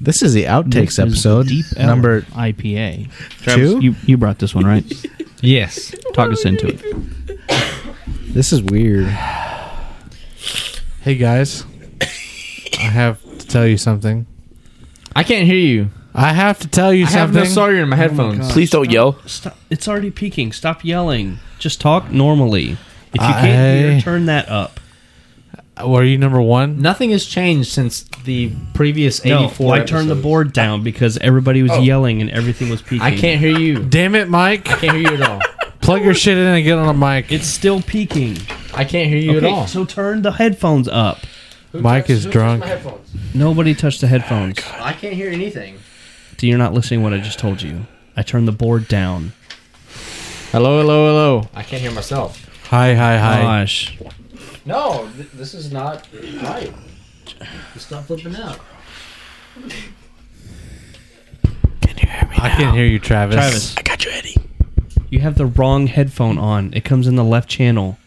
This is the outtakes episode. Deep Elm number IPA. Travis, 2? you brought this one, right? Yes. Talk us into it. This is weird. Hey guys, I have to tell you something. I can't hear you. I have to tell you I have something. no sorry in my headphones. God. Please don't yell. Stop. It's already peaking. Stop yelling. Just talk normally. If you can't hear, turn that up. Were you number one? Nothing has changed since the previous No, 84 I turned the episodes. board down because everybody was yelling and everything was peaking. I can't hear you. Damn it, Mike. I can't hear you at all. Plug your shit in and get on a mic. It's still peaking. I can't hear you at all. So turn the headphones up. Mike is drunk. Nobody touched the headphones. I can't hear anything. You're not listening to what I just told you. I turned the board down. Hello, hello, hello. I can't hear myself. Hi. Gosh. No, this is not right. Stop flipping out. I can't hear you, Travis. Travis, I got you, Eddie. you have the wrong headphone on. It comes in the left channel.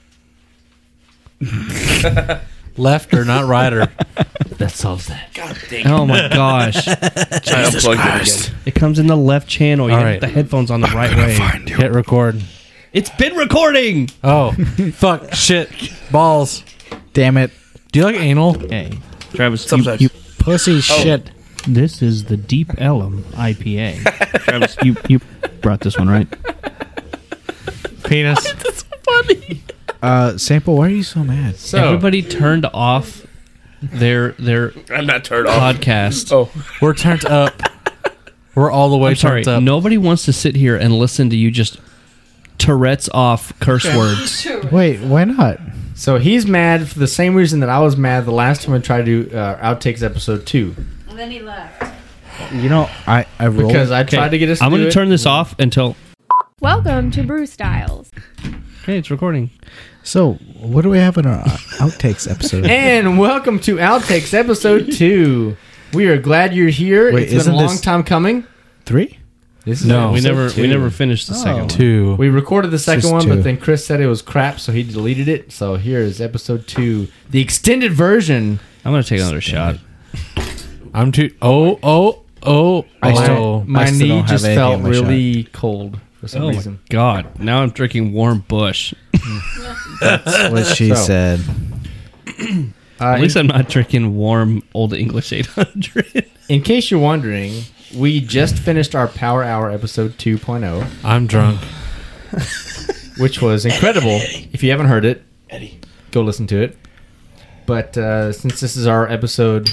Left or not righter? That solves that. God dang it. Oh my gosh. I unplugged it again. It comes in the left channel. You All have right. the headphones on the right way. Hit record. It's been recording. Oh, fuck, shit, balls. Damn it. Do you like anal? Hey, Travis, Sometimes. you Pussy shit. this is the Deep Elm IPA. Travis, you brought this one, right? Penis. Sample, why are you so mad? So, Everybody turned off their I'm not turned off. podcast. Oh, We're turned up. We're all the way I'm sorry. turned up. Nobody wants to sit here and listen to you just Tourette's off curse words. Wait, why not? so he's mad for the same reason that I was mad the last time I tried to do Outtakes episode 2. And then he left. You know, I rolled. Because I tried to get us to I'm do going it. to turn this off until. Welcome to Brew Styles. Okay, it's recording. So, what do we have in our outtakes episode? And welcome to Outtakes episode 2. We are glad you're here. Wait, It's been a isn't long this- time coming. 3? This is No. We episode never 2. finished the second one. 2. We recorded the second just one, 2. but then Chris said it was crap, so he deleted it. So here is episode 2, the extended version. I'm going to take another shot. I'm too. Oh. I still- My still knee don't have just anything felt on my really cold for some Oh reason. my god! Now I'm drinking warm Bush. That's what she So. said. At least I'm not drinking warm Old English 800. In case you're wondering, we just finished our Power Hour episode 2.0, I'm drunk. which was incredible. If you haven't heard it, Eddie. go listen to it. But since this is our episode,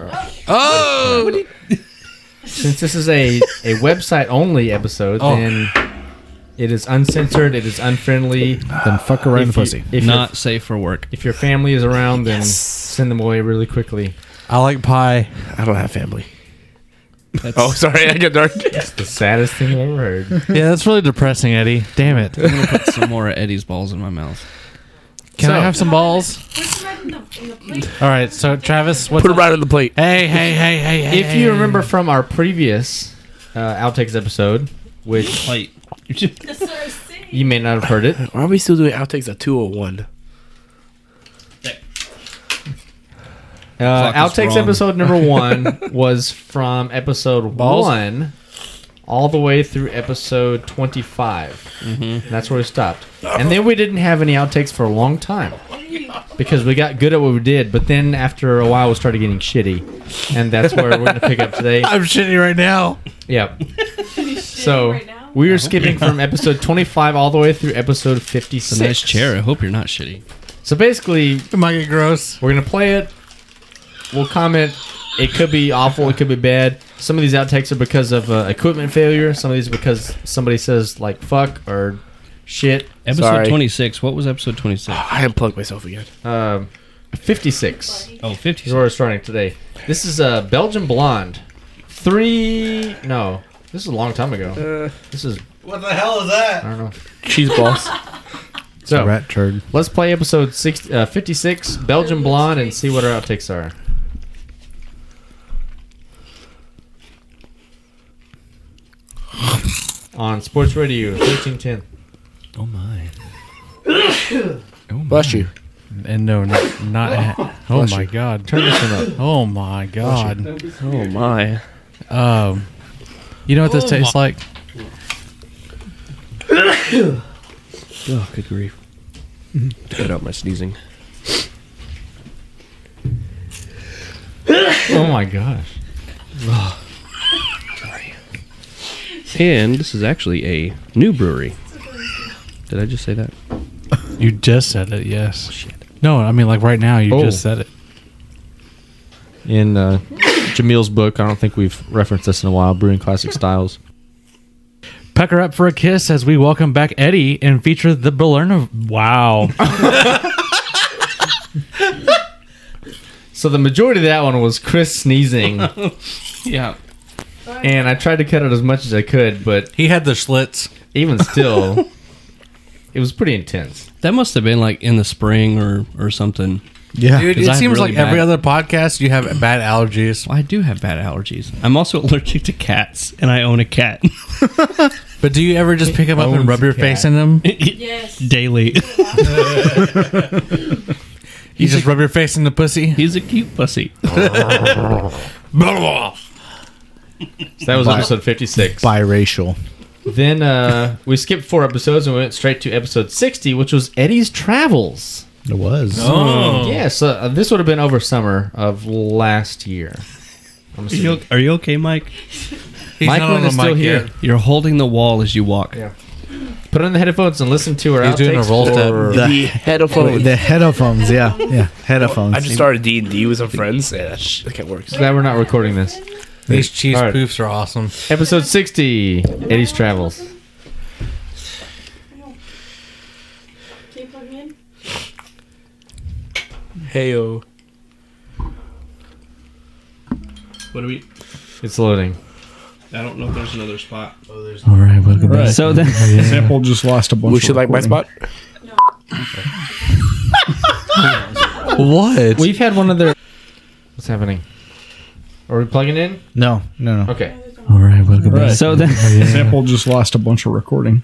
since this is a website only episode, then it is uncensored. It is unfriendly. Then fuck around If the you- pussy. If Not safe for work. if your family is around, then send them away really quickly. I like pie. I don't have family. That's, Oh, sorry. I got dark. The saddest thing I've ever heard. Yeah, that's really depressing, Eddie. Damn it. I'm gonna put some more of Eddie's balls in my mouth. Can I So- have some balls? What's right in the plate? All right, so Travis, what's Put it right on the plate. Hey. If you remember from our previous Outtakes episode, which Like, That's what I see. you may not have heard it, Why are we still doing outtakes at 201? Fuck is Outtakes wrong. episode number 1 was from episode Balls? 1 all the way through episode 25. Mm-hmm. That's where we stopped. And then we didn't have any outtakes for a long time because we got good at what we did. But then after a while, we started getting shitty, and that's where we're going to pick up today. I'm shitty right now. Yep. So right now? we are skipping from episode 25 all the way through episode 56. it's a nice chair. I hope you're not shitty. So basically, It might get gross. we're going to play it. We'll comment. It could be awful. It could be bad. Some of these outtakes are because of equipment failure. Some of these are because somebody says, like, fuck or shit. Episode Sorry. 26. What was episode 26? I unplugged myself again. 56 Oh, 50. is where we're starting today. This is Belgian Blonde. No. This is a long time ago. This is, What the hell is that? I don't know. Cheese balls. So, Rat turd. let's play episode 56, Belgian Blonde, and see what our outtakes are. On Sports Radio 1310. Oh my. Bless you. And no, not. Oh Bless my you. God. Turn this one up. Oh my God. Oh my. You know what this tastes like? Oh, good grief. Cut out my sneezing. Oh my gosh. And this is actually a new brewery. Did I just say that? You just said it, yes. Shit. No, I mean, like right now, you just said it. In Jamil's book, I don't think we've referenced this in a while, Brewing Classic Styles. Pucker up for a kiss as we welcome back Eddie and feature the Berliner. Wow. So the majority of that one was Chris sneezing, Yeah. and I tried to cut it as much as I could, but He had the Schlitz. even still, it was pretty intense. That must have been like in the spring or something. Yeah. Dude, 'Cause I it have seems really like every bad- other podcast, you have bad allergies. Well, I do have bad allergies. I'm also allergic to cats, and I own a cat. But do you ever just pick them up and owns rub your a cat. face in them? Yes. Daily. You just rub your face in the pussy? He's a cute pussy. So that was episode 56. Biracial. Then we skipped 4 episodes and we went straight to episode 60, which was Eddie's Travels. It was. Yeah, so this would have been over summer of last year. I'm assuming. Are you okay, Mike? He's Mike not on Wynn is the still mic here. yet. You're holding the wall as you walk. Yeah. Put on the headphones and listen to our He's doing a outtakes roll step. for- The headphones. The headphones, yeah. Yeah, headphones. I just started D&D with some friends. Yeah, that can't work. Glad we're not recording this. These cheese All right. poofs are awesome. Episode 60, Eddie's Travels. Can you plug me in? Heyo. What do we? It's loading. I don't know if there's another spot. All right, welcome back. So then, Sample just lost a bunch We should like my spot. What? We've had one of their... What's happening? Are we plugging in? No. Okay. All right, welcome back. so then, Sample just lost a bunch of recording.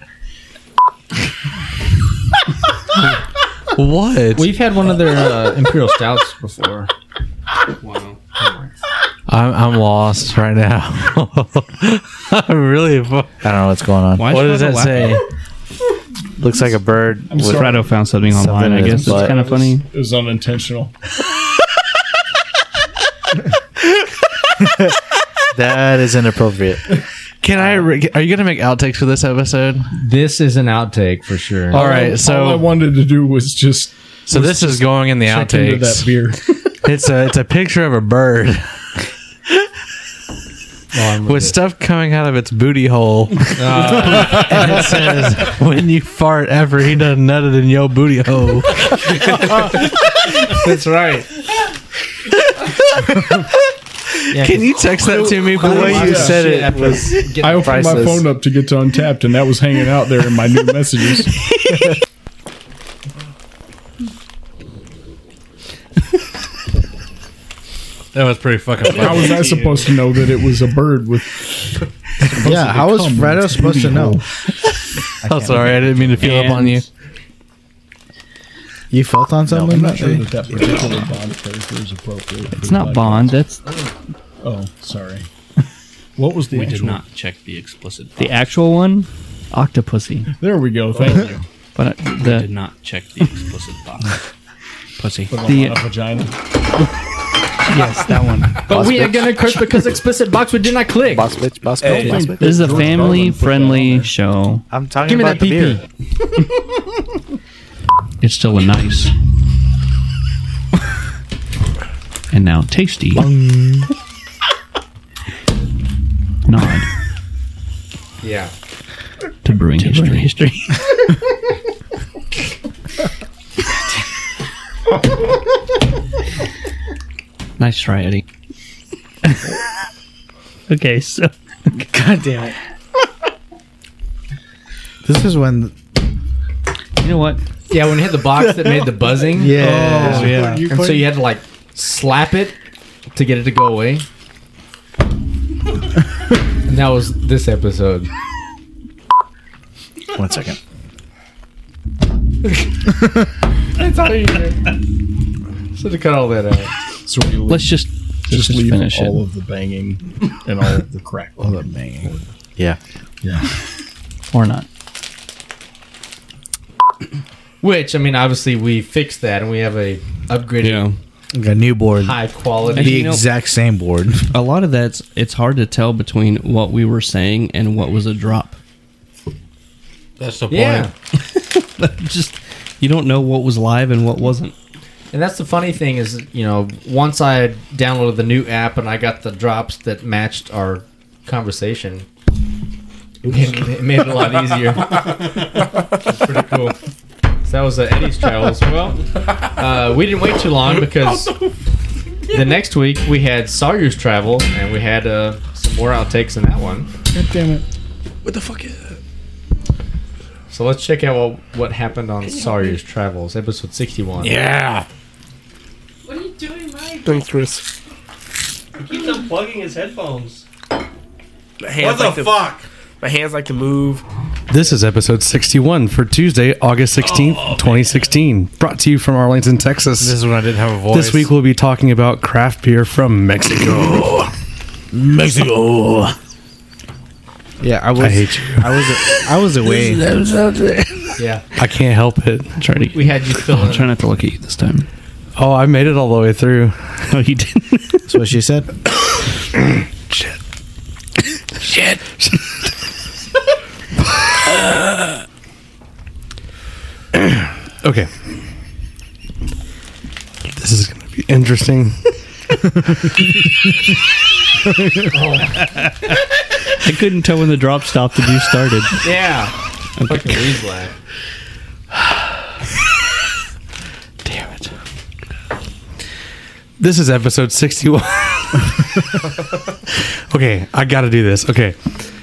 What? We've had one of their Imperial Stouts before. wow. I'm lost right now. I'm really. I don't know what's going on. Why What is does that Fredo say? Looks like a bird. with- Fredo found something Something online. I in guess his it's butt. kind of funny. It was unintentional. That is inappropriate. Can I? Are you gonna make outtakes for this episode? This is an outtake for sure. All right, all I so wanted to do was just this is going in the check into that outtakes. beer. It's a picture of a bird with stuff coming out of its booty hole, and it says, "When you fart, after he done nutted in your booty hole." That's right. Yeah, Can you text that to me, The way please? you said it was I opened my priceless. phone up to get to Untapped, and that was hanging out there in my new messages. That was pretty fucking How funny. was I supposed to know that it was a bird with? Yeah, how was come Fredo with supposed to booty know? hole. I'm sorry, I didn't mean to feel up on you. You felt on No, something? I'm not sure that particular Bond character is appropriate. It's not Bond. That's Oh, sorry. What was the we actual? did not check the explicit. The actual one, Octopussy. There we go. Thank you. But did not check the explicit box. Pussy. Put The, on a vagina. yes, that one. But we ain't gonna curse because explicit box we did not click. Boss bitch, boss Hey. bitch, boss bitch. This is a George Carlin family-friendly show. I'm talking Give me about that the PP. beer. It's still a nice. And now tasty. Nod Yeah. to brewing history. Nice try, Eddie. Okay, so God damn it. This is when. you know what? Yeah, when you had the box that made the buzzing. Yeah. Oh, yeah. And so you had to like slap it to get it to go away. And that was this episode. 1 second. That's all you did. Should have cut all that out. Let's just Just leave finish all it. of the banging and all of the crack. All the banging. Yeah. Or not. Which, I mean, obviously we fixed that and we have a upgraded, Yeah. Got a new board. high quality. The You know- exact same board. A lot of it's hard to tell between what we were saying and what was a drop. That's the point. Yeah. Just you don't know what was live and what wasn't. And that's the funny thing is, you know, once I downloaded the new app and I got the drops that matched our conversation, it made it a lot easier. It's pretty cool. So that was Eddie's Travels. Well, we didn't wait too long because the next week we had Sawyer's Travel and we had some more outtakes in that one. God damn it. What the fuck is that? So let's check out what happened on Sawyer's Travels, episode 61. Yeah. What are you doing, Mike? Thanks, Chris. He keeps unplugging his headphones. My hands fuck? My hands like to move. This is episode 61 for Tuesday, August 16th, 2016. Brought to you from Arlington, Texas. This is when I didn't have a voice. This week we'll be talking about craft beer from Mexico. Mexico. Yeah, I hate you. I was away. Yeah. I can't help it. Try to. We had you fill I'll in. try not to look at you this time. Oh, I made it all the way through. Oh, you didn't. That's what she said. Shit. Okay. This is going to be interesting. I couldn't tell when the drop stopped and you started. Yeah. Fucking Lee's laugh. Damn it. This is episode 61. Okay, I got to do this. Okay.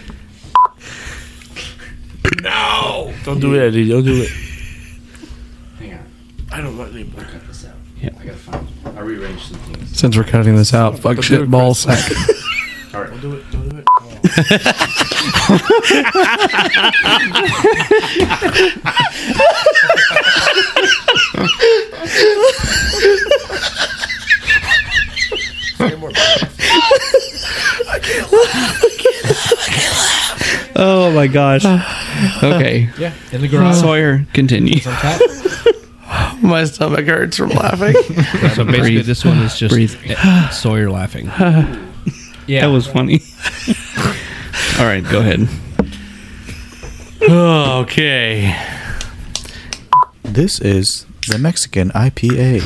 No! Don't do it, Eddie. Don't do it. Hang on. I don't like it. Cut this out. Yeah. I gotta find. I rearranged some things. Since we're cutting this out, fuck Don't shit do it, ball Chris. sack. All right. Don't do it. Don't do it. Oh my gosh. Okay. Yeah. In the garage. Sawyer, continue. On top. My stomach hurts from laughing. So basically, Breathe. this one is just Breathe. Sawyer laughing. Yeah. That was funny. All right, go ahead. Okay. This is the Mexican IPA.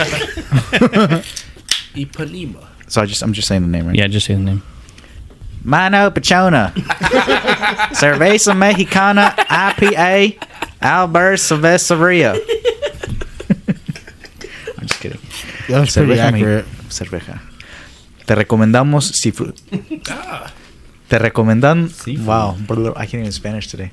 Ipanema. So I'm just saying the name, right? Yeah, just say the name. Mano Pachona. Cerveza Mexicana IPA. Albert Cerveceria. I'm just kidding. That's pretty accurate. Cerveja. Te recomendamos Te recomendan. Wow, I can't even Spanish today.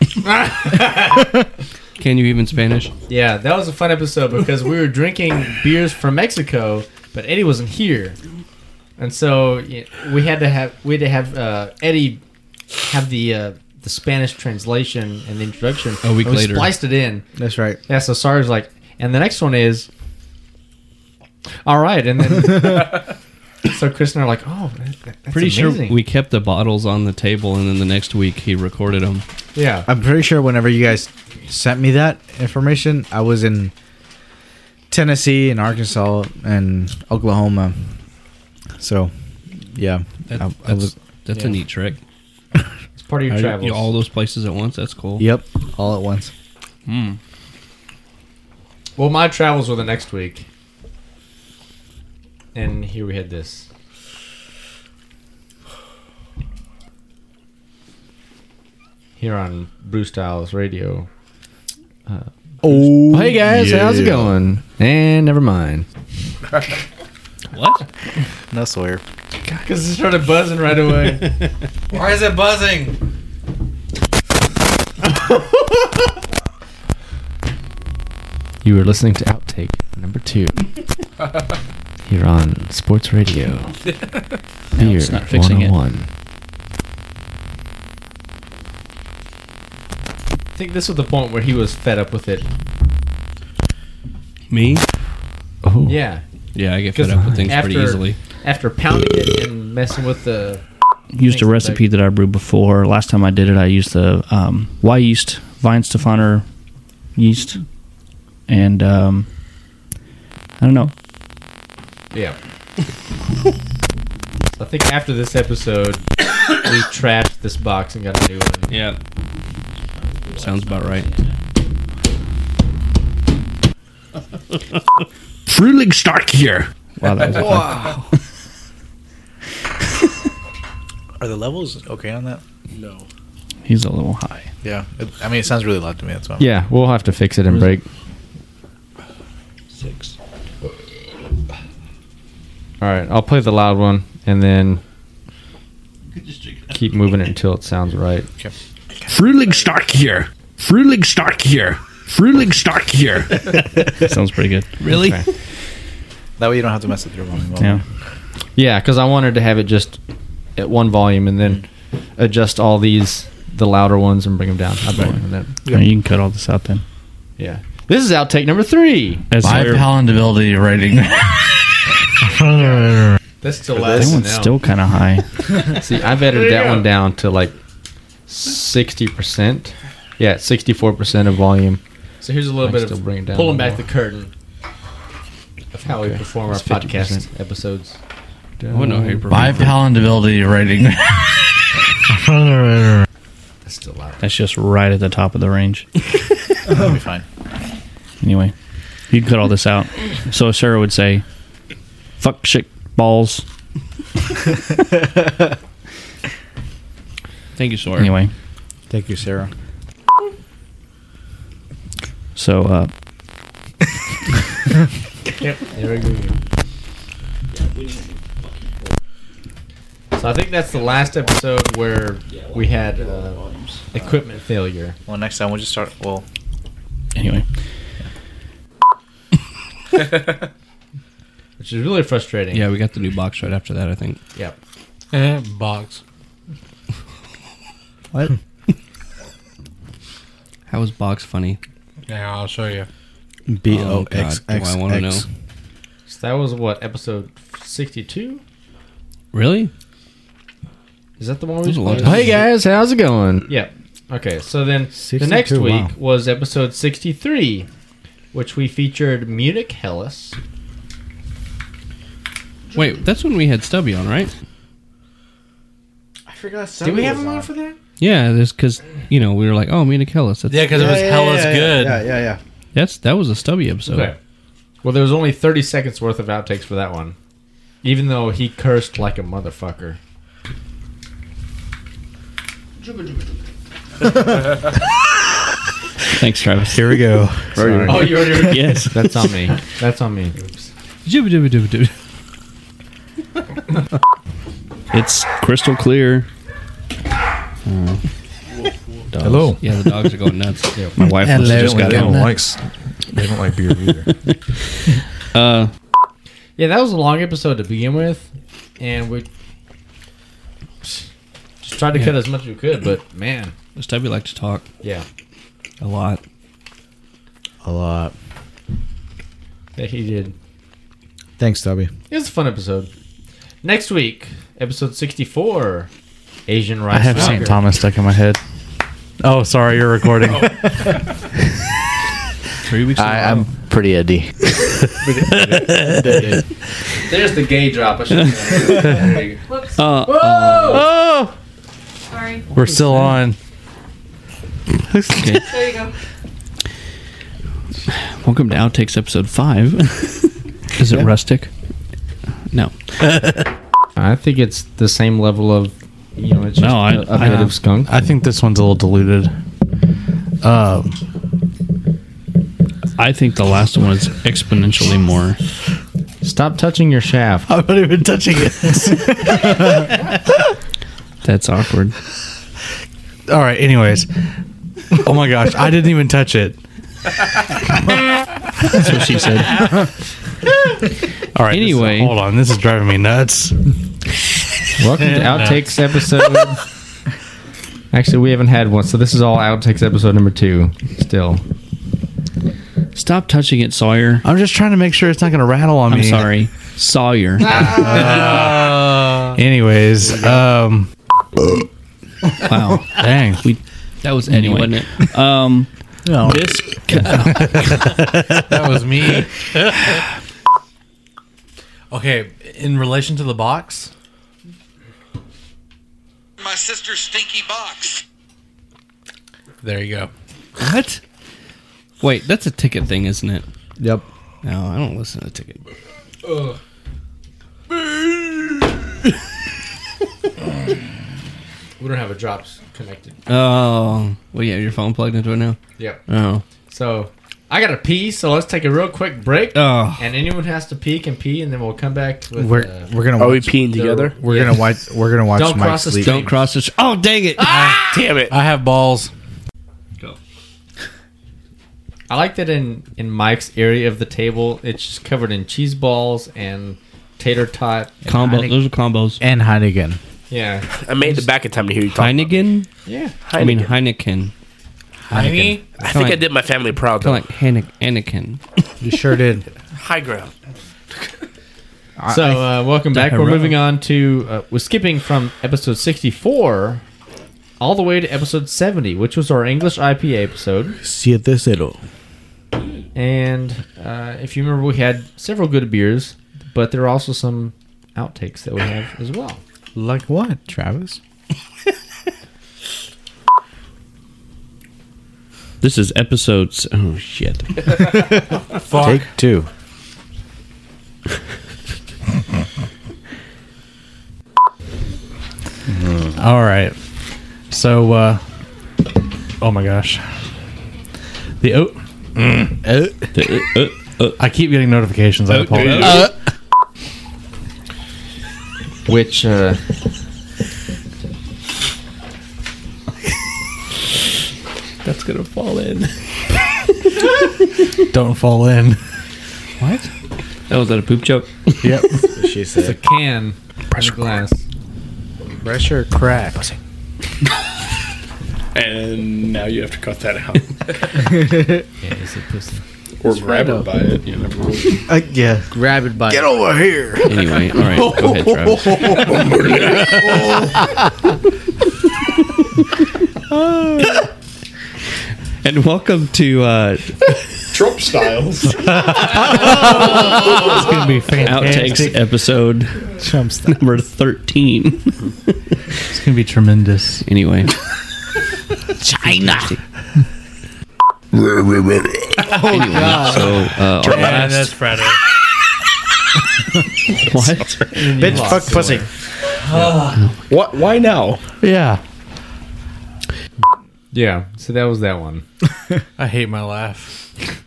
Can you even Spanish? Yeah, that was a fun episode because we were drinking beers from Mexico, but Eddie wasn't here, and so we had to have Eddie have the Spanish translation and the introduction. A week and we later. spliced it in. That's right. Yeah, so Sarah's like, and the next one is, all right, and then so Chris and I are like, oh, that's Pretty amazing. sure we kept the bottles on the table, and then the next week he recorded them. Yeah, I'm pretty sure whenever you guys sent me that information, I was in Tennessee and Arkansas and Oklahoma. So, yeah. That's a neat trick. it's part of your travels. All those places at once. That's cool. Yep, all at once. Well, my travels were the next week. And here we had this. Here on Brew Styles Radio. Oh, Hey guys, how's it going? And never mind. What? No Sawyer. Because it started buzzing right away. Why is it buzzing? You were listening to Outtake number 2. Here on Sports Radio. Beer it's not fixing it. 101. I think this was the point where he was fed up with it. Me? Yeah. Yeah, I get fed up with things pretty after- easily. after pounding it and messing with the Used a recipe that I brewed before. Last time I did it, I used the Y yeast, Weihenstephaner yeast, and I don't know. Yeah. I think after this episode, we trashed this box and got a new one. Yeah. Sounds about right. Frühlingstart here. Wow, that was Wow. Are the levels okay on that? No. He's a little high. Yeah. I mean, it sounds really loud to me. That's why. Yeah, we'll have to fix it and break. 6. All right, I'll play the loud one and then keep moving it until it sounds right. Okay. Frühlingstart here. Frühlingstart here. Frühlingstart here. Sounds pretty good. Really? Okay. That way you don't have to mess with your volume. Yeah. Yeah, because I wanted to have it just at one volume and then adjust all these, the louder ones, and bring them down. And then, Yeah, you can cut all this out then. yeah. This is outtake number 3. As By palatability rating. That's still that last one's still kind of high. See, I've edited that one down to like 60%. Yeah, 64% of volume. So here's a little bit still of bring it down pulling a back little the curtain of how we perform our It's 50%. podcast episodes. I wouldn't know how you By palatability rating. That's still loud. That's just right at the top of the range. That'll be fine. Anyway, you'd cut all this out. So Sarah would say, fuck shit balls. Thank you, Sawyer. Anyway, Thank you, Sarah. so Yep. There we go. So I think that's the last episode where we had equipment failure. Well, next time we'll just start. Well, anyway, Which is really frustrating. Yeah, we got the new box right after that, I think. Yep. Box. what? How was box funny? Yeah, I'll show you. BOXX. God, do I wanna know. So that was what, episode 62? Really? Is that the one That we was a long played? time. Hey guys, how's it going? Yep. Okay, so then the 62, next week wow. was episode 63, which we featured Munich Hellas. Wait, that's when we had Stubby on, right? I forgot. Did we have him on for that? Yeah, there's because we were like, oh, Mina Kellis. That's, Yeah, because it was Hella's good. Yeah. that was a Stubby episode. Okay. Well, there was only 30 seconds worth of outtakes for that one. Even though he cursed like a motherfucker. Thanks, Travis. Here we go. Sorry. Oh, you already... Yes. That's on me. That's on me. Oops. It's crystal clear. Dogs. Hello. Yeah, the dogs are going nuts. My wife Hello. just got They home. They don't like beer either. Yeah, that was a long episode to begin with. And we just tried to cut as much as we could, but man. Stubby liked to talk Yeah. a lot. A lot. Yeah, he did. Thanks, Stubby. It was a fun episode. Next week, episode 64, Asian Rice I have Lager. St. Thomas stuck in my head. Oh, sorry, you're recording. 3 weeks in a row. I'm pretty eddy. There's the gay drop. I should have Whoops. Oh, Sorry. we're still on. Okay. There you go. Welcome to Outtakes episode 5. Is it rustic? No. I think it's the same level of, it's just No, I- a bit of skunk. I think this one's a little diluted. I think the last one was exponentially more. Stop touching your shaft. I'm not even touching it. That's awkward. All right, anyways. Oh my gosh, I didn't even touch it. That's what she said. All right, Anyway. hold on. This is driving me nuts. Welcome to Outtakes episode. Actually, we haven't had one, so this is all Outtakes episode number 2 still. Stop touching it, Sawyer. I'm just trying to make sure it's not going to rattle on I'm me. sorry. Sawyer. Anyways, Wow. dang. That was Eddie, Anyway. wasn't it? No. This That was me. Okay, in relation to the box, My sister's stinky box. there you go. what? Wait, that's a ticket thing, isn't it? Yep. No, I don't listen to ticket. We don't have a drops connected. Oh, well, yeah, your phone plugged into it now. Yep. Oh, So I got to pee. So let's take a real quick break. oh, And anyone who has to pee can pee, and then we'll come back with. We're gonna Are we watch, peeing together? we're gonna watch Don't Mike cross the sleep. street. don't cross the. Oh, dang it! Damn it. I have balls. Go. I like that in Mike's area of the table, it's just covered in cheese balls and tater tot. Combo. Heineken- Those are combos. And Heineken. Yeah. I made it back in time to hear you talk. Heineken. Yeah. I mean Heineken. Heineken. I think I did my family proud though. Kind of like Anakin. You sure did. High ground. So, welcome back. We're Hello. moving on to, we're skipping from episode 64 all the way to episode 70, which was our English IPA episode. 7-0. And if you remember, we had several good beers, but there are also some outtakes that we have as well. Like what, Travis? This is episodes. Oh shit! Take 2. All right. So, oh my gosh. The I keep getting notifications. I apologize. Which, That's gonna fall in. Don't fall in. What? That was that a poop joke? Yep. She it's a said. can in a glass. Pressure crack. And now you have to cut that out. Yeah, it's a pussy. Or grab her by it. You never know. Yeah. Grab it by. Get over here. Anyway, all right, go ahead, Travis. And welcome to Trump styles. It's gonna be fantastic. Outtakes episode number 13. It's gonna be tremendous. Anyway, China. anyway, so our last Friday. what? Bitch, fuck, pussy. What? Why now? Yeah. Yeah, so that was that one. I hate my laugh.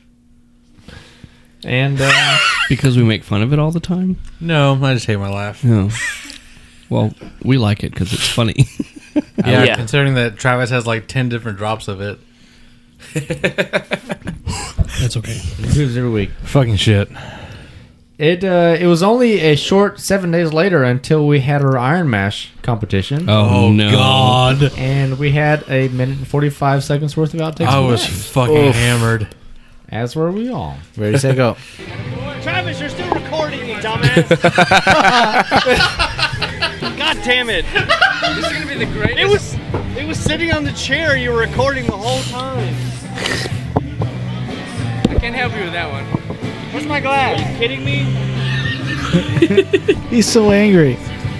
And, Because we make fun of it all the time. No, I just hate my laugh. No. Well, we like it because it's funny. Yeah, Yeah. considering that Travis has like 10 different drops of it. That's okay. it improves every week. Fucking shit. It was only a short 7 days later until we had our Iron Mash competition. Oh, no. God. And we had a minute and 45 seconds worth of outtakes. I for was that. fucking hammered. As were we all. Ready, set, go. Travis, you're still recording, you dumbass. God damn it. This is gonna be the greatest. It was sitting on the chair. You were recording the whole time. I can't help you with that one. Where's my glass? Are you kidding me? He's so angry.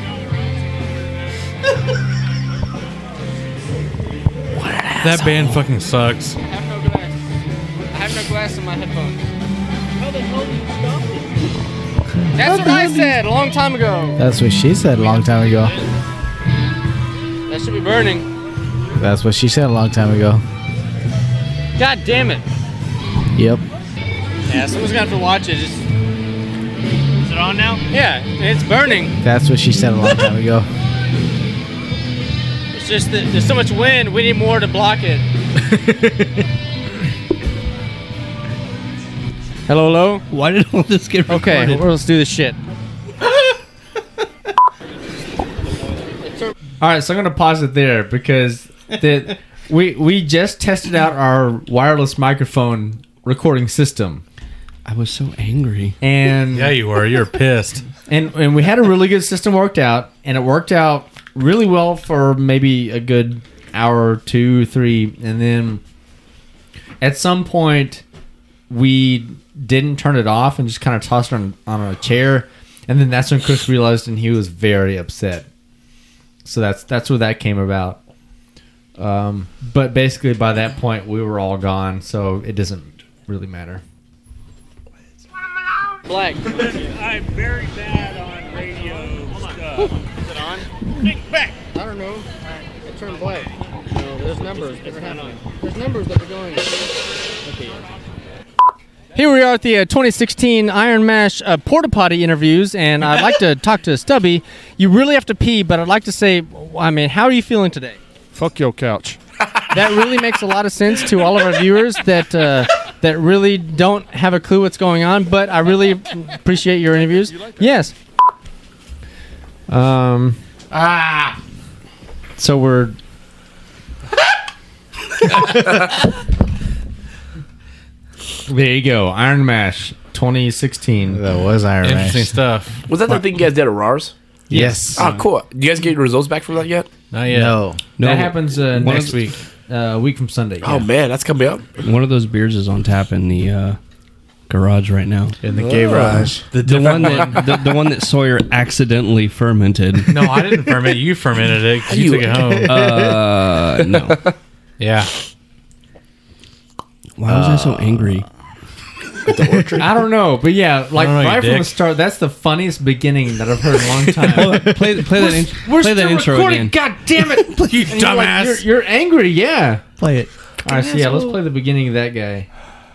That band fucking sucks. I have no glass. I have no glass in my headphones. How the hell do you stop it? That's what I said a long time ago. That's what she said a long time ago. That should be burning. That's what she said a long time ago. God damn it. Yep. Yeah, someone's gonna have to watch it. Is it on now? Yeah, it's burning. That's what she said a long time ago. It's just that there's so much wind. We need more to block it. Hello, hello. Why did all this get recorded? Okay, well, let's do this shit. All right, so I'm going to pause it there because we just tested out our wireless microphone recording system. I was so angry. And Yeah, you were. You were pissed. and we had a really good system worked out, and it worked out really well for maybe a good hour, 2, 3, and then at some point we didn't turn it off and just kind of tossed it on a chair, and then that's when Chris realized, and he was very upset. So that's where that came about. But basically by that point we were all gone, so it doesn't really matter. Black. I'm very bad on radio stuff. Is it on? Back. I don't know. It turned black. No, there's numbers that are happening. There's numbers that are going. Okay. Here we are at the 2016 Iron Mash Porta Potty interviews, and I'd like to talk to Stubby. You really have to pee, but I'd like to say, I mean, how are you feeling today? Fuck your couch. That really makes a lot of sense to all of our viewers that really don't have a clue what's going on, but I really appreciate your interviews. Yes. So we're... There you go. Iron Mash 2016. That was Iron Interesting Mash. stuff. Was that the thing you guys did at RARS? Yes. Oh, cool. Do you guys get your results back from that yet? Not yet. No. That happens next week. Week from Sunday. Oh, man, that's coming up. One of those beers is on tap in the garage right now. In the garage. The one that the one that Sawyer accidentally fermented. No, I didn't ferment it. You fermented it 'cause you took it home. No. Yeah. Why was I so angry? I don't know, but yeah, like know, you right from dick. the start, that's the funniest beginning that I've heard in a long time. play that intro recording. again. God damn it! You And you're like, dumbass. you're angry, yeah. Play it. All right, so yeah, let's play the beginning of that guy.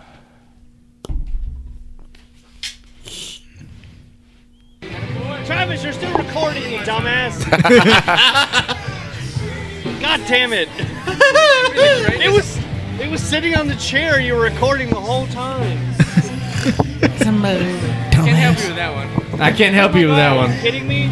Travis, you're still recording, you dumbass. God damn it. It was sitting on the chair. You were recording the whole time. Can't help you with that one. I can't help you with that Are one. you kidding me?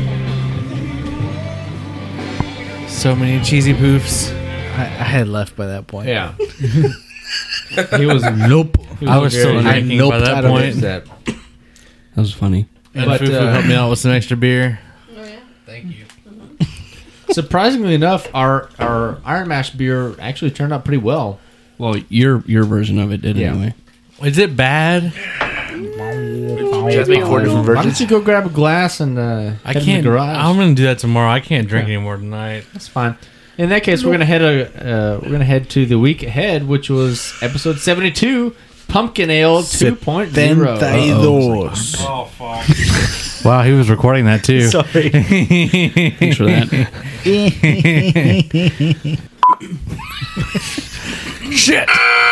So many cheesy poofs. I had left by that point. Yeah. He was Nope. I was still I drinking by noped that out of point. it. that. That was funny. And But, Fufu helped me out with some extra beer. Oh, yeah? Thank you. Surprisingly enough, our Iron Mash beer actually turned out pretty well. Well, your version of it did Yeah. anyway. Is it bad? You guys make 4 different Why don't versions? you go grab a glass and I head in can't. the garage? I'm gonna do that tomorrow. I can't drink anymore tonight. That's fine. In that case, we're gonna head to the week ahead, which was episode 72, Pumpkin Ale 2.0. Oh, fuck. Wow, he was recording that too. Sorry. Thanks for that. Shit!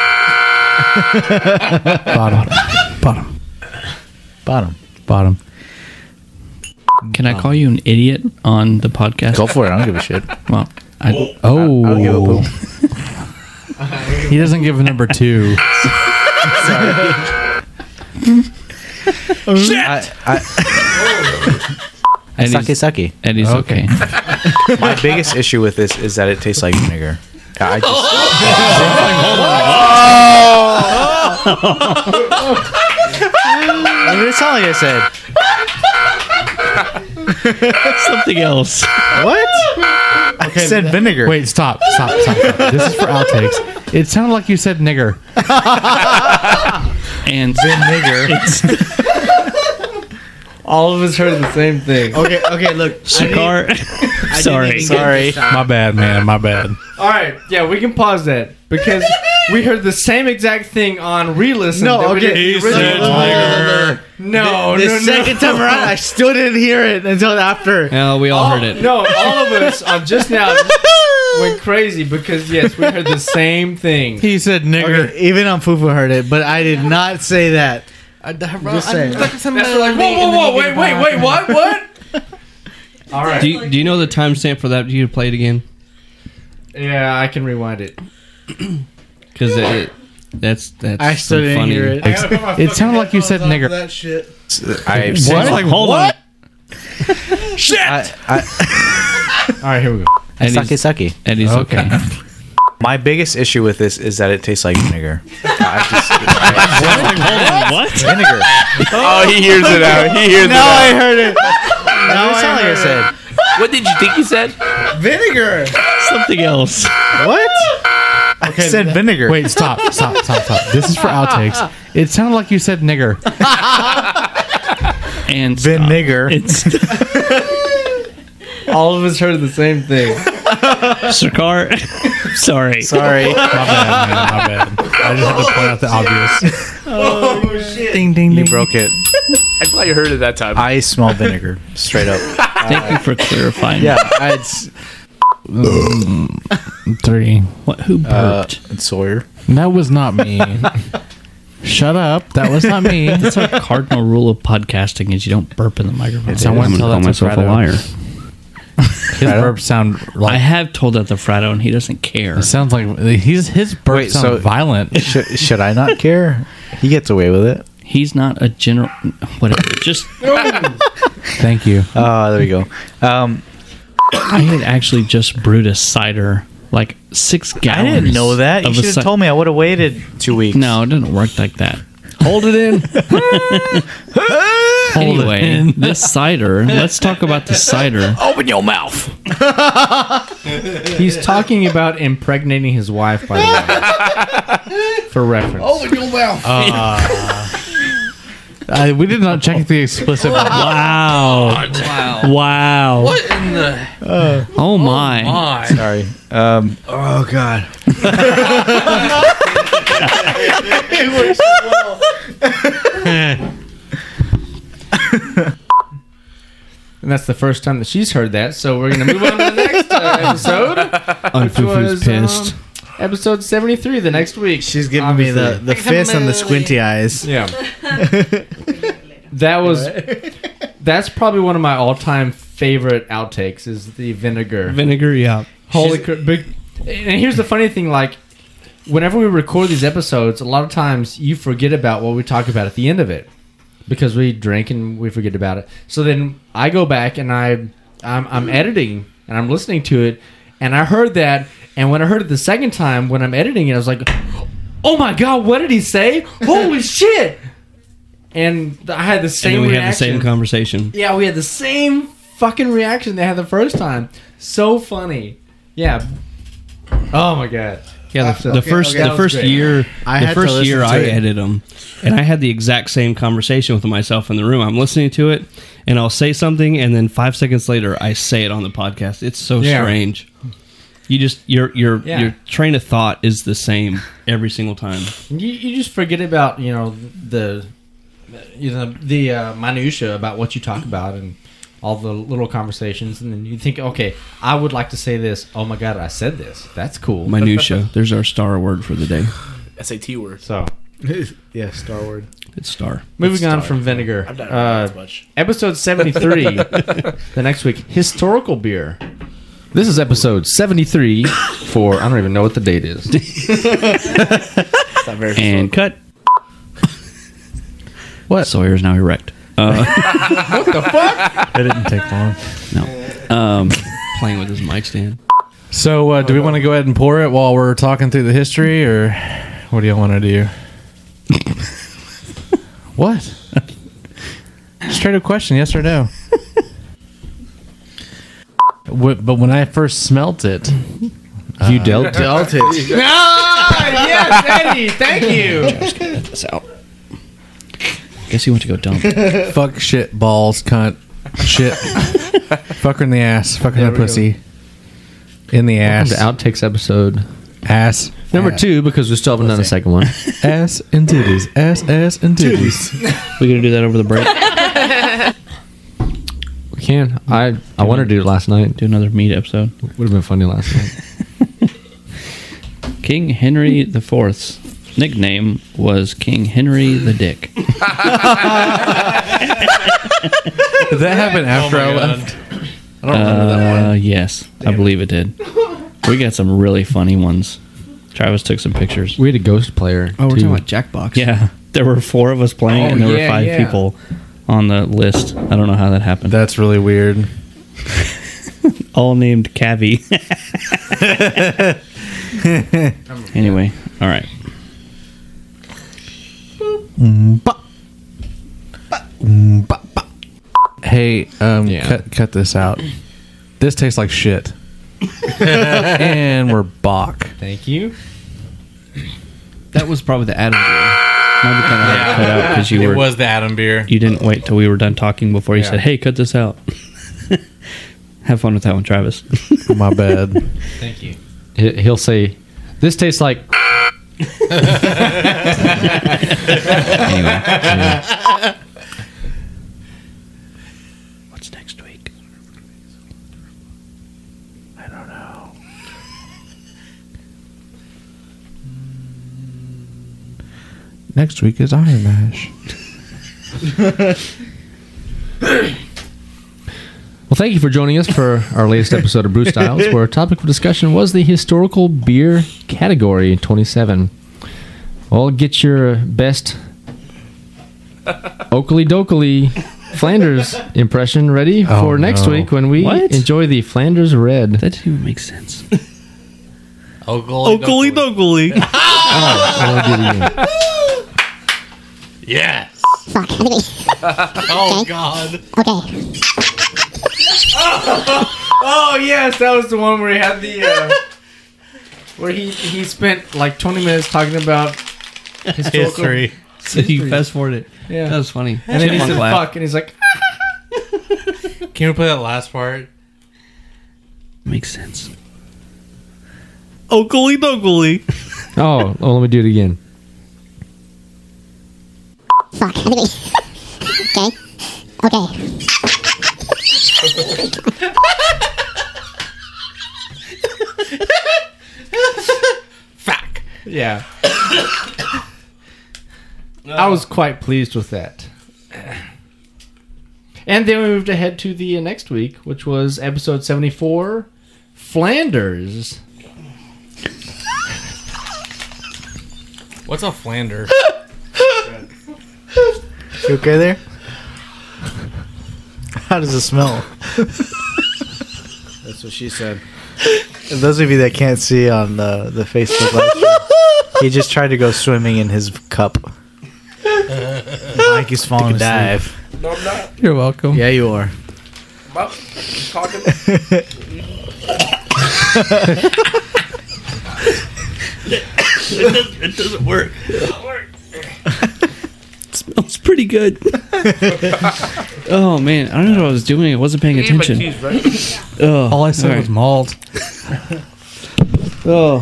Bottom. Can I call you an idiot on the podcast? Go for it. I don't give a shit. Well, I don't give a poop. He doesn't give a number 2. Eddie's, Sake. Eddie's okay. My biggest issue with this is that it tastes like vinegar. I just, I mean, it's not like I said. Something else. What? I said vinegar. Wait, stop. This is for outtakes. It sounded like you said nigger. And vinegar. All of us heard the same thing. Okay, look. Shakar. Sorry. My bad, man. My bad. All right, yeah, we can pause that because we heard the same exact thing on re-listen. No, that we okay. did He the said original. nigger. No, The second time around, I still didn't hear it until after. Well, we all heard it. No, all of us on just now went crazy because yes, we heard the same thing. He said nigger. Okay, even on Fufu heard it, but I did not say that. Just saying. That's like, whoa, wait, what? All right. Do you know the timestamp for that? Do you play it again? Yeah, I can rewind it. Because that's I still some didn't funny. hear it. It sounded like you said nigger. That shit. I What? Hold on. All right, here we go. Eddie's, Sake. Eddie's okay. My biggest issue with this is that it tastes like vinegar. Hold on, what? Vinegar. Oh, he hears it out. He hears it out. I heard it. Now I sound like I said. What did you think he said? Vinegar. Something else. What? I said vinegar. Wait, stop. This is for outtakes. It sounded like you said nigger. And vinegar. All of us heard the same thing. Sarkar. Sorry. My bad. I just had to point out the obvious. Oh shit! Ding, ding, You ding. broke it. I'm glad you heard it that time. I smell vinegar. Straight up. Thank you for clarifying. Yeah. It's 3. What? Who burped? it's Sawyer. That was not me. Shut up. That was not me. That's our cardinal rule of podcasting: is you don't burp in the microphone. Someone I'm tell gonna that to call myself a Fredo. liar. His burps sound like. I have told that to Fredo, and he doesn't care. It sounds like his burps Wait, sound so- violent. Should I not care? He gets away with it. He's not a general. Whatever. Just Thank you. There we go. I had actually just brewed a cider, like 6 I gallons. didn't know that. You of a should have told me. I would have waited 2 weeks. No, it doesn't work like that. Hold it in. Anyway, this cider. Let's talk about the cider. Open your mouth. He's talking about impregnating his wife, by the way. For reference. Open your mouth. We did not check the explicit. Wow! What in the? Oh my! Sorry. Oh god. It works so And that's the first time that she's heard that. So we're going to move on to the next episode. Unfufu's pissed. Episode 73 the next week. She's giving me the fist and the squinty eyes. Yeah. That's probably one of my all-time favorite outtakes is the vinegar. Vinegar, yeah. Holy crap. And here's the funny thing, like, whenever we record these episodes, a lot of times you forget about what we talk about at the end of it. Because we drink and we forget about it. So then I go back and I'm editing and I'm listening to it, and I heard that, and when I heard it the second time when I'm editing it, I was like, oh my god, what did he say? Holy shit! And I had the same And then we reaction. had the same conversation. Yeah, we had the same fucking reaction they had the first time. So funny. Yeah. Oh my god. Yeah, the first year, I the had to first year listen I to it. edited them, and I had the exact same conversation with myself in the room. I'm listening to it, and I'll say something, and then 5 seconds later, I say it on the podcast. It's so strange. You just your train of thought is the same every single time. You just forget about the minutia about what you talk about and all the little conversations, and then you think, okay, I would like to say this. Oh my god, I said this. That's cool. Minutia. There's our star word for the day. SAT word. So Yeah, Star Wars. It's star. moving on from vinegar. I've not heard that much. Episode 73. The next week, historical beer. This is episode 73 for I don't even know what the date is. And cut. What? Sawyer's now erect. What the fuck? It didn't take long. No. Playing with his mic stand. So, do we want to go ahead and pour it while we're talking through the history, or what do you want to do? What? Straight up question, yes or no? But when I first smelt it, You dealt it. Yes, Eddie. Thank you. Just gonna edit this out. Guess you went to go dump. fuck, shit, balls, cunt, shit, fuck her in the ass, fuck her in the pussy, in the ass, The outtakes episode ass, number 2 because we still haven't done a second one. ass and titties, ass and titties. We gonna do that over the break? We can. I wanted to do it last night. Do another meat episode. Would have been funny last night. King Henry IV's nickname was King Henry the Dick. Did that happen after I left? I don't remember that one. Yes, I believe it did. We got some really funny ones. Travis took some pictures. We had a ghost player. Oh, we're too. talking about Jackbox. Yeah, there were 4 of us playing, and there were 5 yeah. people on the list. I don't know how that happened. That's really weird. All named Cavi. Anyway, all right. Hey, cut this out. This tastes like shit. And we're Bach. Thank you. That was probably the Adam beer. Maybe kind of had to cut out because It was the Adam beer. You didn't wait till we were done talking before you said, "Hey, cut this out." Have fun with that one, Travis. My bad. Thank you. He'll say, "This tastes like." Anyway. What's next week? I don't know. Next week is Iron Mash. Well, thank you for joining us for our latest episode of Brew Styles, where our topic for discussion was the historical beer category in 27. Well, get your best Oakley Dokley Flanders impression ready for next week when we enjoy the Flanders Red. That didn't even make sense. Oakley Dokley. Yes. Fuck. Oh, God. Okay. Oh, yes, that was the one where he had the... where he spent like 20 minutes talking about History. So you fast forward it. Yeah. That was funny. And then he said Chipmunk laugh. fuck, and he's like... Can we play that last part? Makes sense. Oakley Dokley. Oh, let me do it again. Fuck. Okay. Fuck. Yeah. I was quite pleased with that. And then we moved ahead to the next week, which was episode 74, Flanders. What's a Flander? You okay there? How does it smell? That's what she said. And those of you that can't see on the Facebook live stream, he just tried to go swimming in his cup. Mike is falling asleep. dive. No, I'm not. You're welcome. Yeah, you are. I'm talking. It doesn't work. It smells pretty good. Oh, man. I don't know what I was doing. I wasn't paying attention. Oh, All I said was malt. Oh.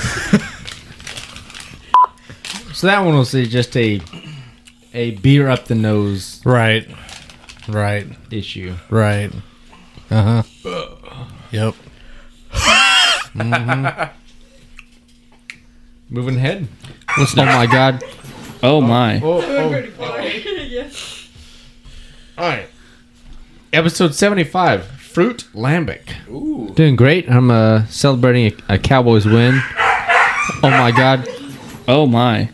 So that one was just a beer up the nose Right. issue. Right. Uh-huh. Yep. Moving ahead. What's Oh my god. Oh, my. All right. Episode 75, Fruit Lambic. Ooh. Doing great. I'm celebrating a Cowboys win. Oh my god. Oh, my.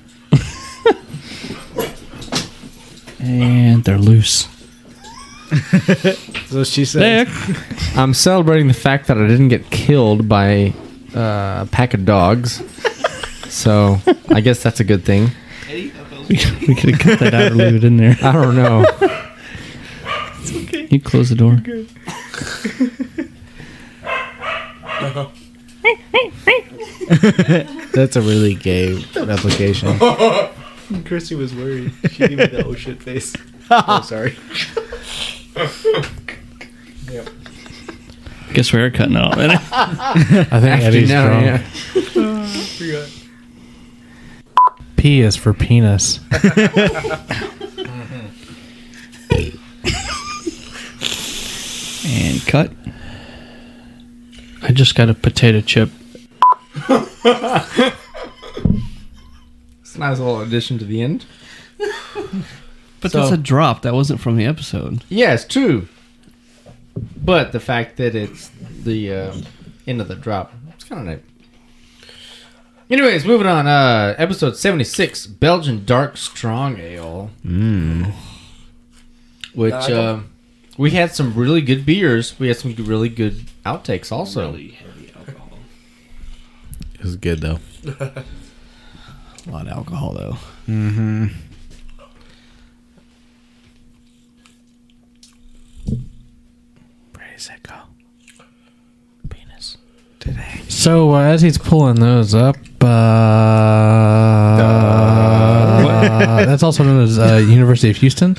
And they're loose. That's what she said. I'm celebrating the fact that I didn't get killed by a pack of dogs. So I guess that's a good thing. We could have cut that out or leave it in there. I don't know. It's okay. You close the door. That's a really gay application. Chrissy was worried. She gave me the oh shit face. Oh, sorry. Yep. Guess we're cutting it off. I think Eddie's drunk. Forgot. P is for penis. And cut. I just got a potato chip. It's a nice little addition to the end. But So- that's a drop. That wasn't from the episode. Yeah, it's true. But the fact that it's the end of the drop, it's kind of neat. Anyways, moving on. Episode 76, Belgian Dark Strong Ale. Which we had some really good beers. We had some really good outtakes also. Really heavy alcohol. It was good though. A lot of alcohol though. Mm-hmm. Where does that go? Penis. Today. So as he's pulling those up, that's also known as University of Houston.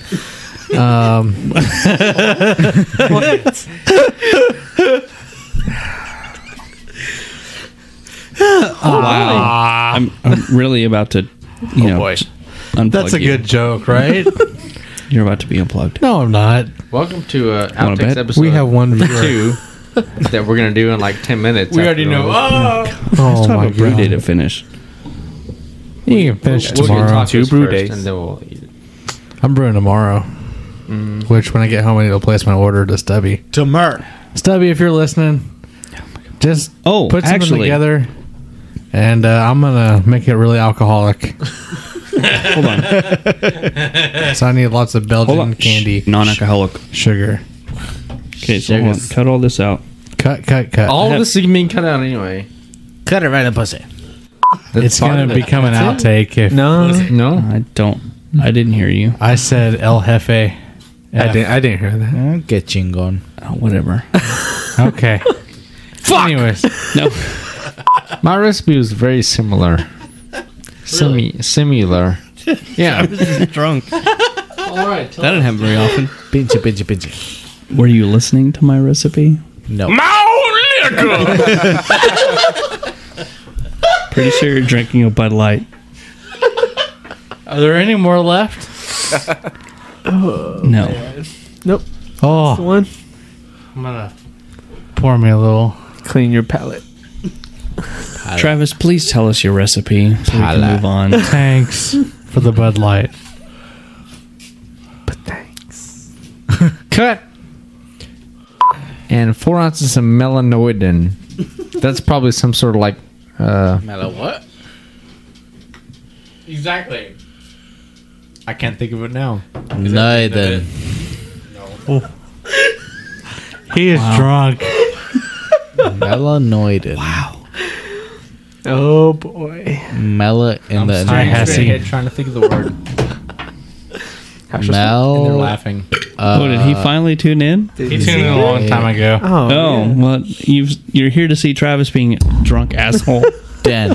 Wow. I'm really about to, unplug That's a you. good joke, right? You're about to be unplugged. No, I'm not. Welcome to bet? Outtakes episode. We have one viewer. 2 that we're gonna do in like 10 minutes. We already know. Let's Oh have my a brew day god! to finish. You can finish We'll get tomorrow. tacos 2 brew first, days. and then we'll eat it. I'm brewing tomorrow. Which, when I get home, I need to place my order to Stubby. Tomorrow. Stubby, if you're listening, just Oh, put something actually, together, and I'm gonna make it really alcoholic. hold on. So I need lots of Hold Belgian on. candy, Non-alcoholic. sugar. Okay, so hold on. Cut all this out. Cut. All of this is being cut out anyway. Cut it right in the pussy. It's gonna become an outtake. If No. I didn't hear you. I said El Jefe. I didn't hear that. Okay, chingon. Oh, whatever. Okay. Fuck. Anyways, No. My recipe was very similar. Similar. Yeah. Drunk. All right. That didn't happen very often. Pinchy. Were you listening to my recipe? No. Pretty sure you're drinking a Bud Light. are there any more left? No. Oh, One. I'm gonna pour me a little. Clean your palate. Travis, please tell us your recipe so we can move on. Thanks for the Bud Light. But thanks. Cut. And 4 ounces of melanoidin. That's probably some sort of like. Mellow what? Exactly. I can't think of it now. No, then. He is drunk. Melanoidin. Wow. Oh boy. Mela in the. sorry, Hassie. Head trying to think of the word. And they're Mel. laughing. Oh, did he finally tune in? He tuned in a long time ago. Oh, well, you're here to see Travis being a drunk asshole. Den.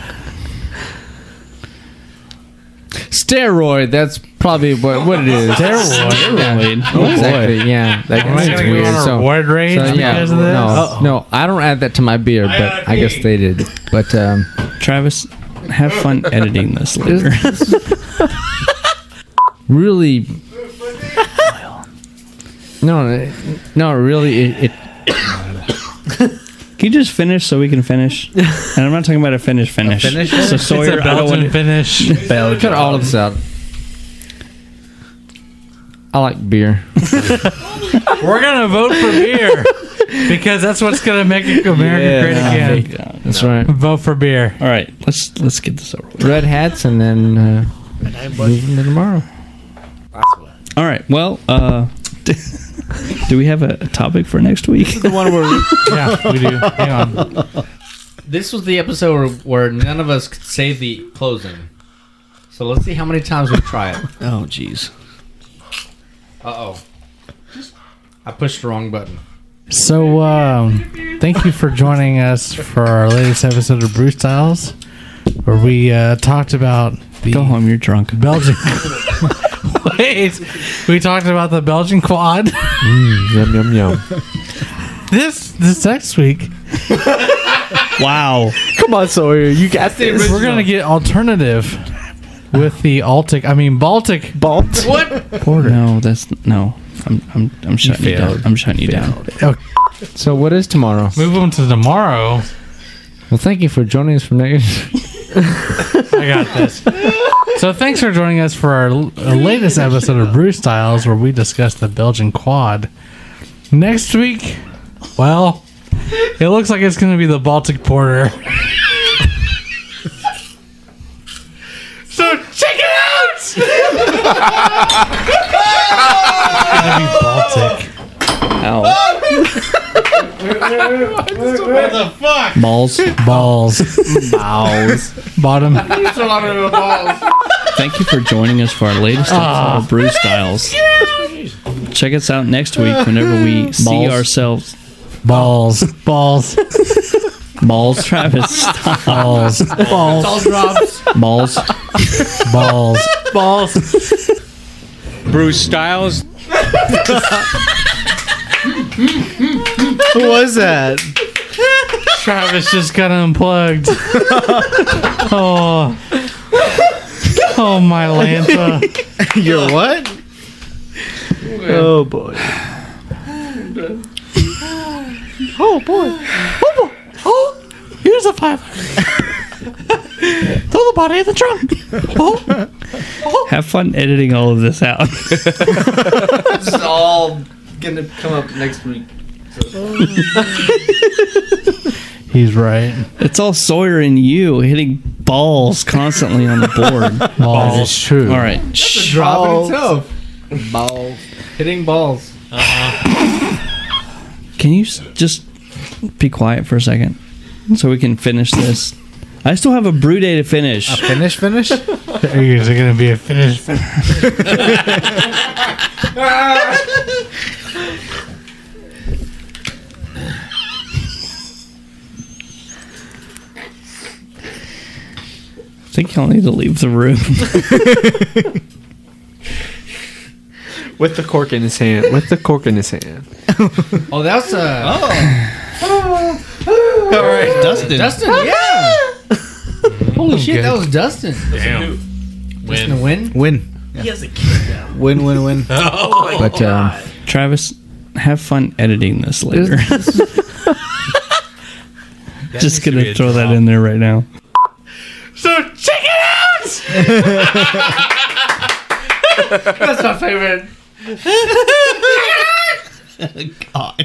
Steroid. That's probably what it is. Steroid. Oh, exactly. Yeah. That's Am I gonna go weird. on a So, word rage yeah. because of this? No, I don't add that to my beer, but I guess they did. But Travis, have fun editing this later. really, no, really, it Can you just finish so we can finish? And I'm not talking about a finish. So Sawyer, It's a I don't want Belgian finish. cut all of this out. I like beer. We're gonna vote for beer because that's what's gonna make America great again. That's right. Vote for beer. All right, let's get this over with. Red hats, and then move into tomorrow. All right. Well, do we have a topic for next week? The one where Yeah, we do. Hang on. this was the episode where none of us could say the closing. So let's see how many times we try it. Oh, jeez. Uh-oh. I pushed the wrong button. So, thank you for joining us for our latest episode of Brew Styles, where we talked about the Go home. You're drunk. Belgian. Wait, we talked about the Belgian quad. Yum yum yum. This next week, Wow. Come on, Sawyer. You got this. we're gonna get alternative with the Baltic. Balt. What? No, that's no. I'm shutting you down. I'm shutting you down. So what is tomorrow? Move on to tomorrow. Well, thank you for joining us for next. I got this. So thanks for joining us for our latest episode of Brew Styles, where we discuss the Belgian quad. Next week, well, it looks like it's going to be the Baltic Porter. So check it out! It's going to be Baltic. Ow. What the fuck? Balls. Balls. Bottom. Thank you for joining us for our latest episode of Brew Styles. Check us out next week whenever we see ourselves. Balls. Balls. Balls, Travis. Balls. Balls. All drops. Balls. Balls. Balls. Bruce Styles. Who was that? Travis just got unplugged. Oh. Oh, my Lanta. Your what? Oh boy. Oh, boy. Oh, here's a 5. Throw the body in the trunk. Oh. Have fun editing all of this out. This is all gonna come up next week. He's right. It's all Sawyer and you hitting balls constantly on the board. Balls. That is true. All right. That's a drop in itself. Balls. Hitting balls. Can you just be quiet for a second so we can finish this? I still have a brew day to finish. A finish? Is it going to be a finish? I think y'all need to leave the room. With the cork in his hand. Oh, that's All right, Dustin. Dustin, yeah. Holy shit, that was Dustin. Damn. Dustin, win. Win. He has a kid now. Win. Oh my But god. Travis, have fun editing this later. Just going to throw that in there right now. So check it out. That's my favorite. God.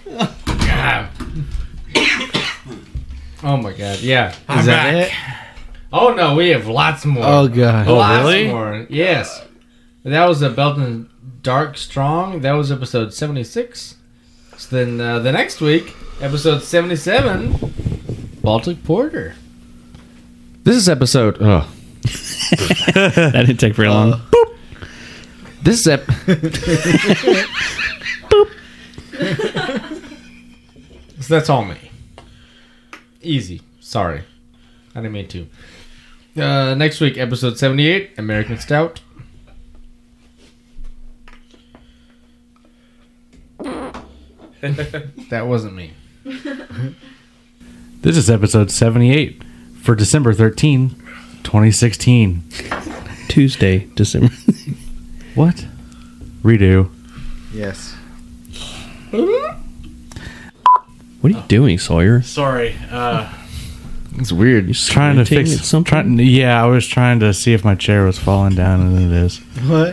Oh my god, yeah. Is that it? Oh no, we have lots more. Oh god. Lots more. Yes. That was a Belgian Dark Strong. That was episode 76. So then the next week, episode 77, Baltic Porter. This is episode. Oh. That didn't take very long. Boop. This is Boop. So that's all me. Easy. Sorry. I didn't mean to. Next week, episode 78, American Stout. That wasn't me. This is episode 78 for December 13, 2016. Tuesday, December. What? Redo. Yes. What are you doing, Sawyer? Sorry. It's weird. You're Trying to fix something. I was trying to see if my chair was falling down, and it is. What?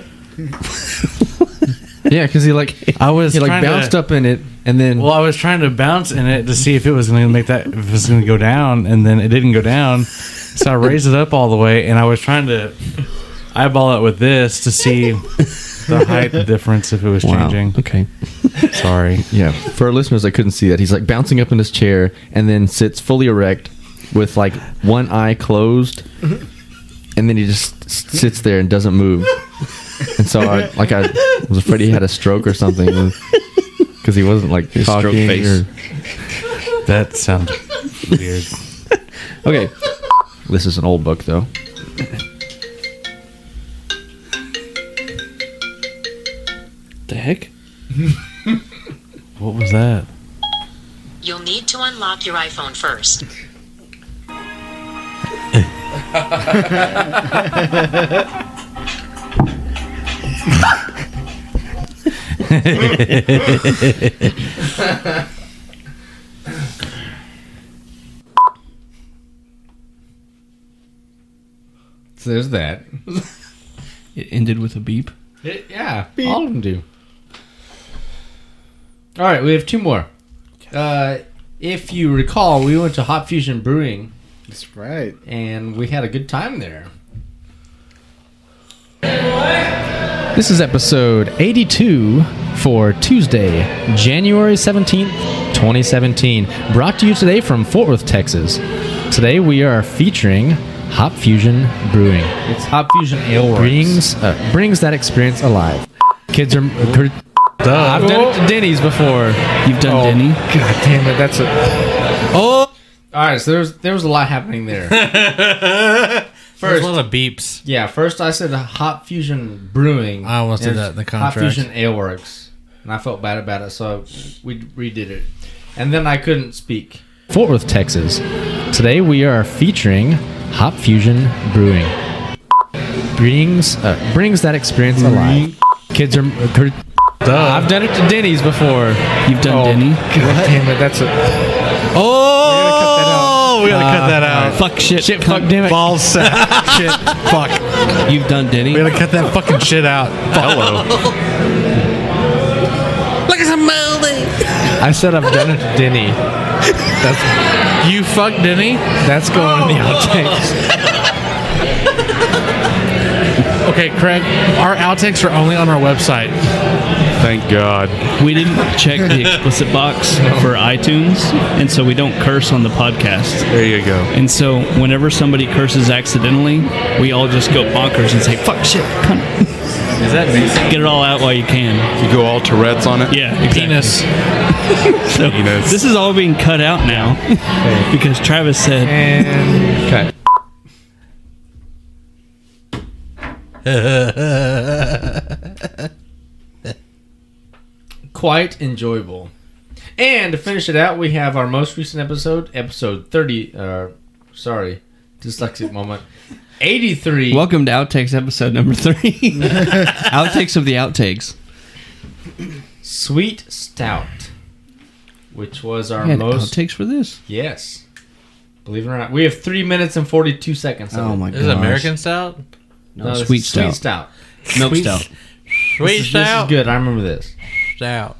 Yeah, because he trying bounced to, up in it, and then Well, I was trying to bounce in it to see if it was going to make that, if it was going to go down, and then it didn't go down. So I raised it up all the way, and I was trying to eyeball it with this to see the height difference if it was changing. Okay. Sorry. yeah. For our listeners that couldn't see that, he's like bouncing up in his chair and then sits fully erect with like one eye closed, and then he just sits there and doesn't move. And so I was afraid he had a stroke or something because he wasn't like His talking. stroke face. That sounds weird. Okay, this is an old book though. The heck? What was that? You'll need to unlock your iPhone first. So there's that. It ended with a beep. Yeah, all of them do. All right, we have two more. If you recall, we went to Hot Fusion Brewing. That's right. And we had a good time there. This is episode 82, for Tuesday, January 17th, 2017. Brought to you today from Fort Worth, Texas. Today we are featuring Hop Fusion Brewing. It's Hop Fusion Ale brings that experience alive. Kids are... I've done it to Denny's before. You've done Denny? God damn it, that's a... Oh! Alright, so there was a lot happening there. There's a lot of beeps. Yeah, first I said Hop Fusion Brewing. I almost did that in the contract. Hop Fusion Ale Works. And I felt bad about it, so we redid it. And then I couldn't speak. Fort Worth, Texas. Today we are featuring Hop Fusion Brewing. Brings that experience alive. Kids are... I've done it to Denny's before. You've done Denny? God damn it, that's a... We gotta cut that out. Fuck shit. Fuck damn it. Balls sack. Shit. Fuck. You've done Denny? We gotta cut that fucking shit out. Hello. Look at some molding. I said I've done it to Denny. That's... You fuck Denny? That's going in the outtakes. Okay, Craig, our outtakes are only on our website. Thank God. We didn't check the explicit box for iTunes, and so we don't curse on the podcast. There you go. And so whenever somebody curses accidentally, we all just go bonkers and say, fuck, shit, cunt. Is that amazing? Get it all out while you can. You go all Tourette's on it? Yeah, exactly. Penis. So Penis. this is all being cut out now because Travis said... And cut. Quite enjoyable. And to finish it out, we have our most recent episode 30. Sorry, dyslexic moment. 83. Welcome to Outtakes episode number 3. Outtakes of the outtakes. Sweet Stout, which was our We had most outtakes for this. Yes, believe it or not, we have 3 minutes and 42 seconds. Of it. My Is it American Stout? No, this Sweet is Stout. Sweet Stout. Milk Sweet- Stout. Sweet This Stout. is good. I remember this. Stout.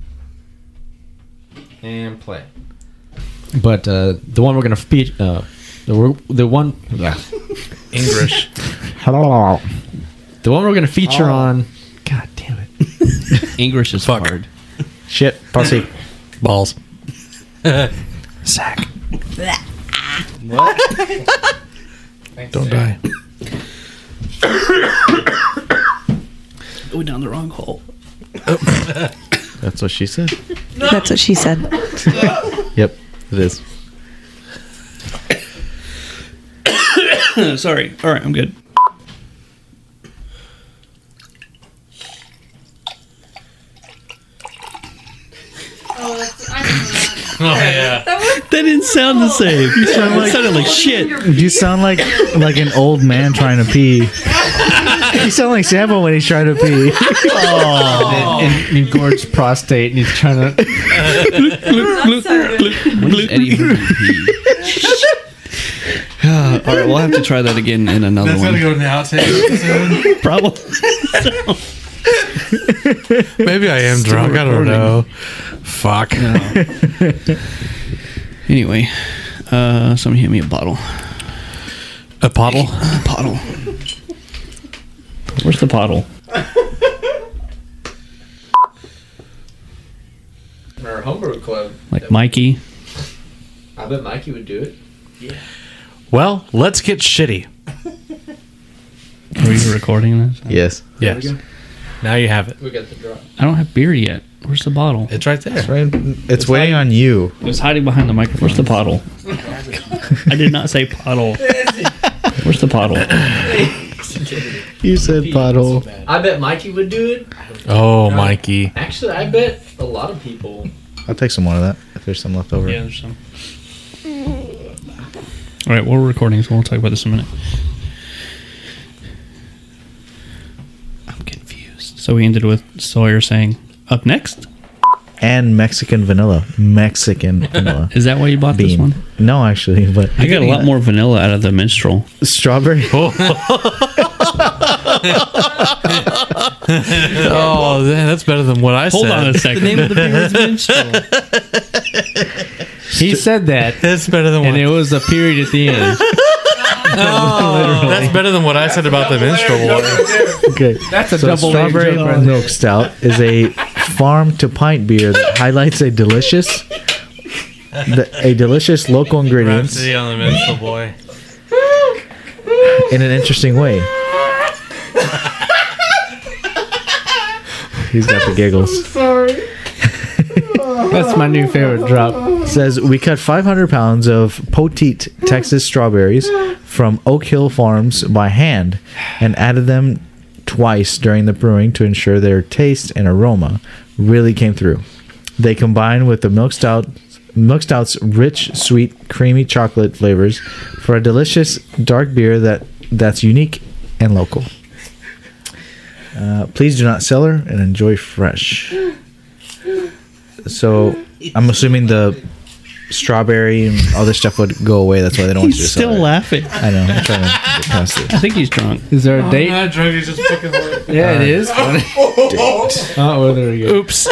And play. But the one we're gonna feature, the one, yeah, English. hello, the one we're gonna feature on. God damn it, English is hard. Shit, pussy. Balls. Sack. What? Don't die. Going down the wrong hole. That's what she said. That's what she said. Yep, it is. Sorry. All right, I'm good. Oh yeah. That didn't sound the same. You sounded like shit. You sound like an old man trying to pee. You sound like Sambo when he's trying to pee. and engorged prostate, and he's trying to. Eddie All right, we'll have to try that again in another That's one. gonna go in the outtakes. Probably. Maybe I am drunk. I don't know. Fuck. Anyway, somebody hand me a bottle. A bottle? A bottle. Where's the bottle? Our homebrew club. Like Mikey. I bet Mikey would do it. Yeah. Well, let's get shitty. Are you recording this? Yes. Yes. Now you have it. We got the drop. I don't have beer yet. Where's the bottle? It's right there. It's waiting on you. It was hiding behind the microphone. Where's the bottle? I did not say bottle. Where's the bottle? You said bottle. I bet Mikey would do it. Oh, Mikey. Actually, I bet a lot of people. I'll take some more of that if there's some left over. Yeah, there's some. All right, we're recording, so we'll talk about this in a minute. I'm confused. So we ended with Sawyer saying, "Up next." And Mexican vanilla. Mexican vanilla. Is that why you bought this one? No, actually, but I got a lot more vanilla out of the Minstrel. Strawberry. Oh, that's better than what I said. Hold on a second. The name of the beer is Minstrel. He said that. That's better than and it was a period at the end. That's better than what I said about the minstrel water. Okay, That's a so double strawberry milk stout is a farm to pint beer that highlights a delicious local ingredients Rhapsody on the Minstrel Boy. in an interesting way. He's got the giggles. Sorry. That's my new favorite drop. Says we cut 500 pounds of Poteet Texas strawberries from Oak Hill Farms by hand and added them twice during the brewing to ensure their taste and aroma really came through. They combine with the milk stout's rich, sweet, creamy chocolate flavors for a delicious dark beer that's unique and local. Please do not cellar and enjoy fresh. So I'm assuming the strawberry and all this stuff would go away. That's why they don't want you to He's still cellar it. laughing. I know. I'm trying to get past it. I think he's drunk. Is there a date? I'm not drunk, he's just fucking horrible. Yeah, it is funny. Oh, well, there we go. Oops.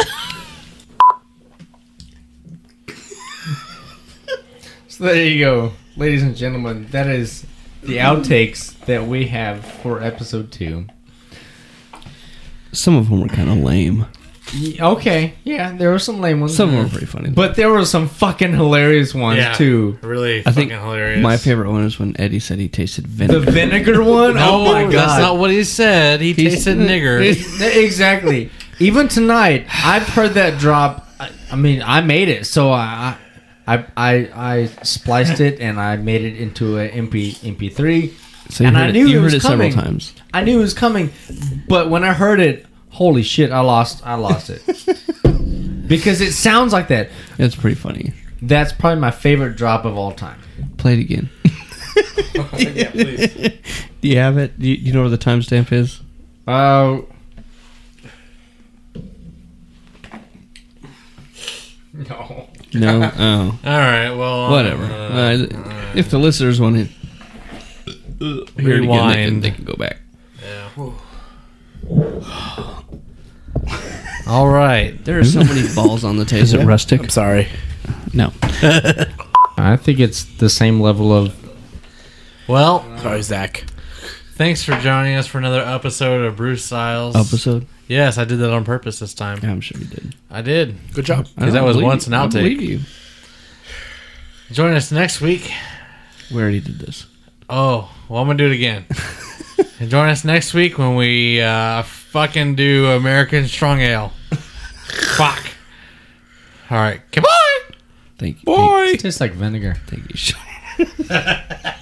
So there you go, ladies and gentlemen. That is the outtakes that we have for episode 2. Some of them were kind of lame. Okay, yeah, there were some lame ones. Some of them were pretty funny. But there were some fucking hilarious ones, Yeah, too. really I fucking think hilarious. my favorite one is when Eddie said he tasted vinegar. The vinegar one? No, Oh my god. that's not what he said. He tasted nigger. Exactly. Even tonight, I've heard that drop. I mean, I made it, so I spliced it and I made it into an MP3. So you and heard I it- knew you it was heard it several coming. times. I knew it was coming, but when I heard it, holy shit, I lost it. Because it sounds like that. It's pretty funny. That's probably my favorite drop of all time. Play it again. Yeah, please. Do you have it? Do you know where the timestamp is? No. No? Oh. All right, well... Whatever. If the listeners want to hear it again, Rewind. they can go back. Yeah. All right. There are so many balls on the table. Is it rustic? I'm sorry. No. I think it's the same level of... Well, Sorry, Zach. thanks for joining us for another episode of Bruce Styles. Episode? Yes, I did that on purpose this time. Yeah, I'm sure you did. I did. Good job. Because that was once an I outtake. believe you. Join us next week. We already did this. Oh, well, I'm going to do it again. And join us next week when we fucking do American Strong Ale. Fuck. All right. Goodbye. Thank you. Boy. It tastes like vinegar. Thank you.